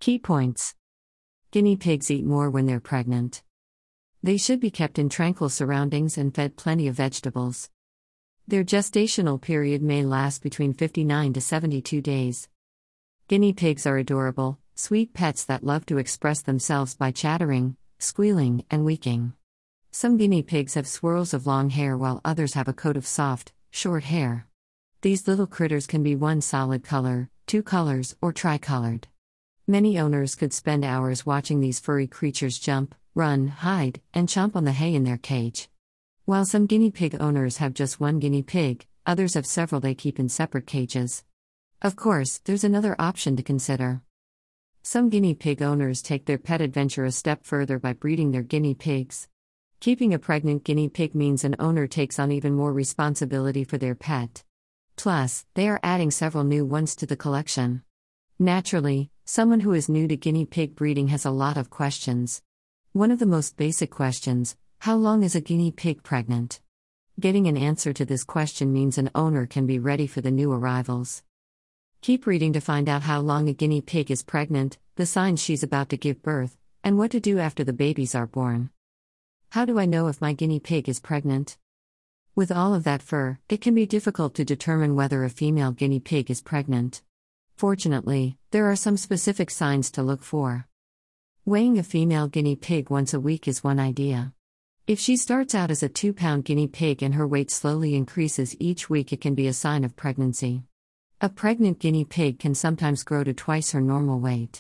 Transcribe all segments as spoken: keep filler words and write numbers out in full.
Key points. Guinea pigs eat more when they're pregnant. They should be kept in tranquil surroundings and fed plenty of vegetables. Their gestational period may last between fifty-nine to seventy-two days. Guinea pigs are adorable, sweet pets that love to express themselves by chattering, squealing, and weeking. Some guinea pigs have swirls of long hair while others have a coat of soft, short hair. These little critters can be one solid color, two colors, or tricolored. Many owners could spend hours watching these furry creatures jump, run, hide, and chomp on the hay in their cage. While some guinea pig owners have just one guinea pig, others have several they keep in separate cages. Of course, there's another option to consider. Some guinea pig owners take their pet adventure a step further by breeding their guinea pigs. Keeping a pregnant guinea pig means an owner takes on even more responsibility for their pet. Plus, they are adding several new ones to the collection. Naturally, someone who is new to guinea pig breeding has a lot of questions. One of the most basic questions: how long is a guinea pig pregnant? Getting an answer to this question means an owner can be ready for the new arrivals. Keep reading to find out how long a guinea pig is pregnant, the signs she's about to give birth, and what to do after the babies are born. How do I know if my guinea pig is pregnant? With all of that fur, it can be difficult to determine whether a female guinea pig is pregnant. Fortunately, there are some specific signs to look for. Weighing a female guinea pig once a week is one idea. If she starts out as a two-pound guinea pig and her weight slowly increases each week, it can be a sign of pregnancy. A pregnant guinea pig can sometimes grow to twice her normal weight.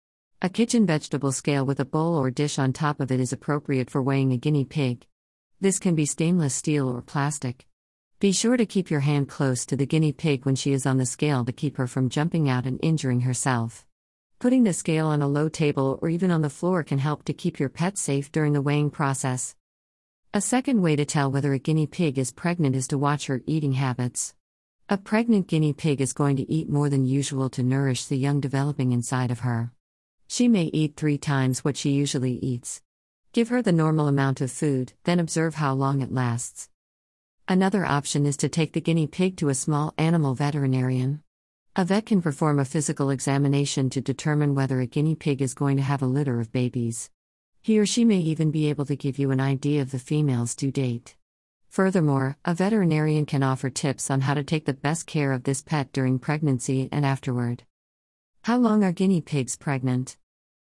A kitchen vegetable scale with a bowl or dish on top of it is appropriate for weighing a guinea pig. This can be stainless steel or plastic. Be sure to keep your hand close to the guinea pig when she is on the scale to keep her from jumping out and injuring herself. Putting the scale on a low table or even on the floor can help to keep your pet safe during the weighing process. A second way to tell whether a guinea pig is pregnant is to watch her eating habits. A pregnant guinea pig is going to eat more than usual to nourish the young developing inside of her. She may eat three times what she usually eats. Give her the normal amount of food, then observe how long it lasts. Another option is to take the guinea pig to a small animal veterinarian. A vet can perform a physical examination to determine whether a guinea pig is going to have a litter of babies. He or she may even be able to give you an idea of the female's due date. Furthermore, a veterinarian can offer tips on how to take the best care of this pet during pregnancy and afterward. How long are guinea pigs pregnant?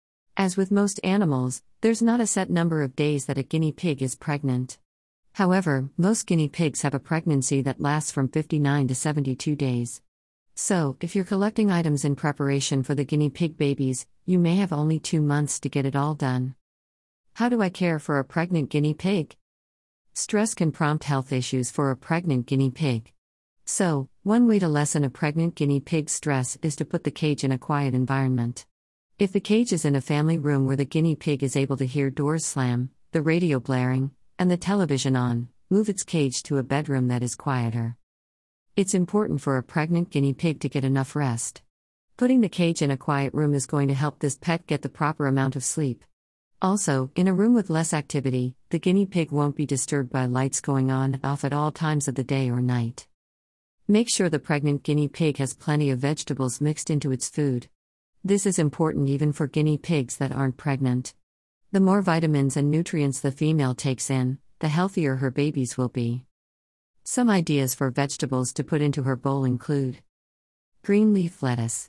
As with most animals, there's not a set number of days that a guinea pig is pregnant. However, most guinea pigs have a pregnancy that lasts from fifty-nine to seventy-two days. So, if you're collecting items in preparation for the guinea pig babies, you may have only two months to get it all done. How do I care for a pregnant guinea pig? Stress can prompt health issues for a pregnant guinea pig. So, one way to lessen a pregnant guinea pig's stress is to put the cage in a quiet environment. If the cage is in a family room where the guinea pig is able to hear doors slam, the radio blaring, and the television on, move its cage to a bedroom that is quieter. It's important for a pregnant guinea pig to get enough rest. Putting the cage in a quiet room is going to help this pet get the proper amount of sleep. Also, in a room with less activity, the guinea pig won't be disturbed by lights going on and off at all times of the day or night. Make sure the pregnant guinea pig has plenty of vegetables mixed into its food. This is important even for guinea pigs that aren't pregnant. The more vitamins and nutrients the female takes in, the healthier her babies will be. Some ideas for vegetables to put into her bowl include green leaf lettuce,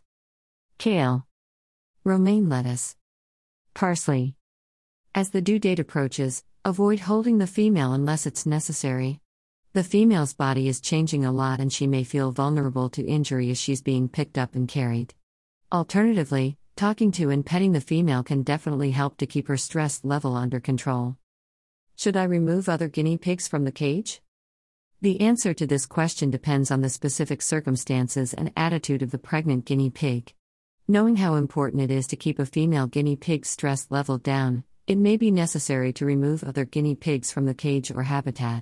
kale, romaine lettuce, parsley. As the due date approaches, avoid holding the female unless it's necessary. The female's body is changing a lot and she may feel vulnerable to injury as she's being picked up and carried. Alternatively, talking to and petting the female can definitely help to keep her stress level under control. Should I remove other guinea pigs from the cage? The answer to this question depends on the specific circumstances and attitude of the pregnant guinea pig. Knowing how important it is to keep a female guinea pig's stress level down, it may be necessary to remove other guinea pigs from the cage or habitat.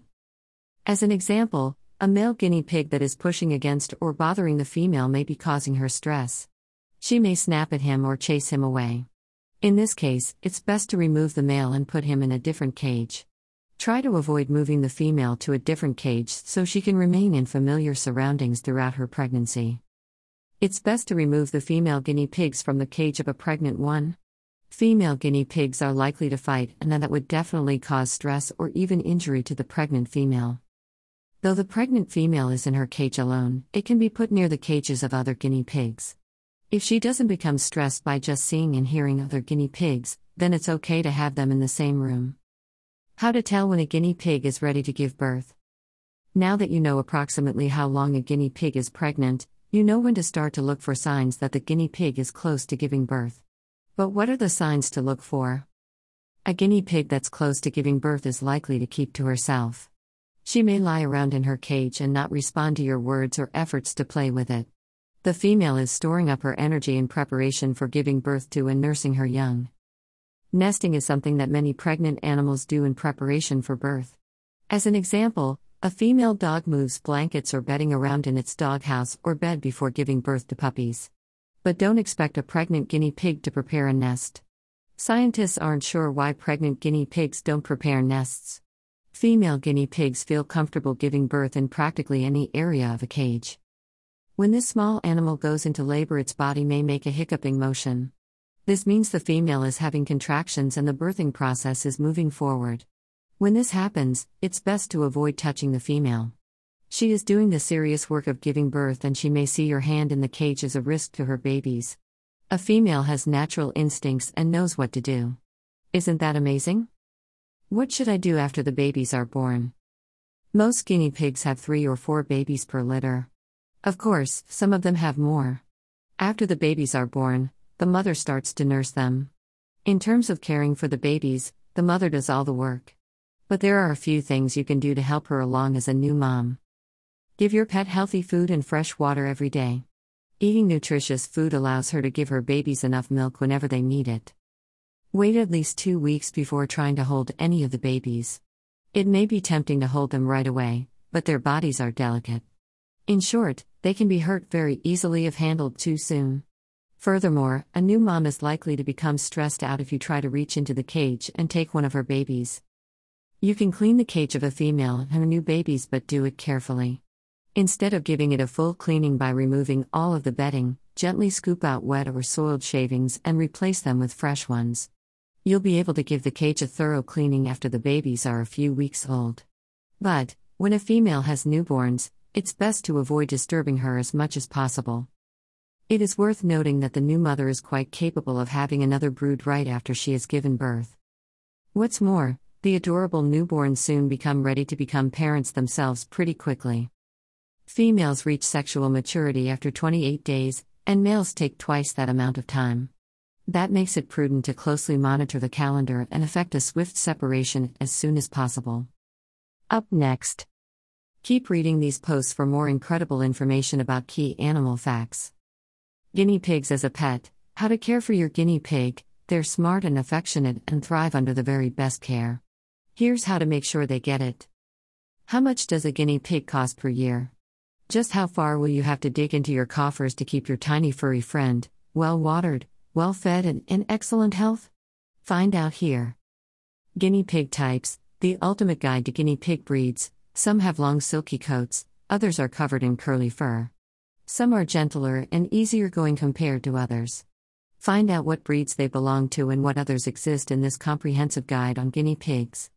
As an example, a male guinea pig that is pushing against or bothering the female may be causing her stress. She may snap at him or chase him away. In this case, it's best to remove the male and put him in a different cage. Try to avoid moving the female to a different cage so she can remain in familiar surroundings throughout her pregnancy. It's best to remove the female guinea pigs from the cage of a pregnant one. Female guinea pigs are likely to fight, and that would definitely cause stress or even injury to the pregnant female. Though the pregnant female is in her cage alone, it can be put near the cages of other guinea pigs. If she doesn't become stressed by just seeing and hearing other guinea pigs, then it's okay to have them in the same room. How to tell when a guinea pig is ready to give birth. Now that you know approximately how long a guinea pig is pregnant, you know when to start to look for signs that the guinea pig is close to giving birth. But what are the signs to look for? A guinea pig that's close to giving birth is likely to keep to herself. She may lie around in her cage and not respond to your words or efforts to play with it. The female is storing up her energy in preparation for giving birth to and nursing her young. Nesting is something that many pregnant animals do in preparation for birth. As an example, a female dog moves blankets or bedding around in its doghouse or bed before giving birth to puppies. But don't expect a pregnant guinea pig to prepare a nest. Scientists aren't sure why pregnant guinea pigs don't prepare nests. Female guinea pigs feel comfortable giving birth in practically any area of a cage. When this small animal goes into labor, its body may make a hiccuping motion. This means the female is having contractions and the birthing process is moving forward. When this happens, it's best to avoid touching the female. She is doing the serious work of giving birth, and she may see your hand in the cage as a risk to her babies. A female has natural instincts and knows what to do. Isn't that amazing? What should I do after the babies are born? Most guinea pigs have three or four babies per litter. Of course, some of them have more. After the babies are born, the mother starts to nurse them. In terms of caring for the babies, the mother does all the work. But there are a few things you can do to help her along as a new mom. Give your pet healthy food and fresh water every day. Eating nutritious food allows her to give her babies enough milk whenever they need it. Wait at least two weeks before trying to hold any of the babies. It may be tempting to hold them right away, but their bodies are delicate. In short, they can be hurt very easily if handled too soon. Furthermore, a new mom is likely to become stressed out if you try to reach into the cage and take one of her babies. You can clean the cage of a female and her new babies, but do it carefully. Instead of giving it a full cleaning by removing all of the bedding, gently scoop out wet or soiled shavings and replace them with fresh ones. You'll be able to give the cage a thorough cleaning after the babies are a few weeks old. But, when a female has newborns, it's best to avoid disturbing her as much as possible. It is worth noting that the new mother is quite capable of having another brood right after she has given birth. What's more, the adorable newborns soon become ready to become parents themselves pretty quickly. Females reach sexual maturity after twenty-eight days, and males take twice that amount of time. That makes it prudent to closely monitor the calendar and effect a swift separation as soon as possible. Up next. Keep reading these posts for more incredible information about key animal facts. Guinea pigs as a pet. How to care for your guinea pig. They're smart and affectionate and thrive under the very best care. Here's how to make sure they get it. How much does a guinea pig cost per year? Just how far will you have to dig into your coffers to keep your tiny furry friend well-watered, well-fed, and in excellent health? Find out here. Guinea pig types. The ultimate guide to guinea pig breeds. Some have long silky coats, others are covered in curly fur. Some are gentler and easier going compared to others. Find out what breeds they belong to and what others exist in this comprehensive guide on guinea pigs.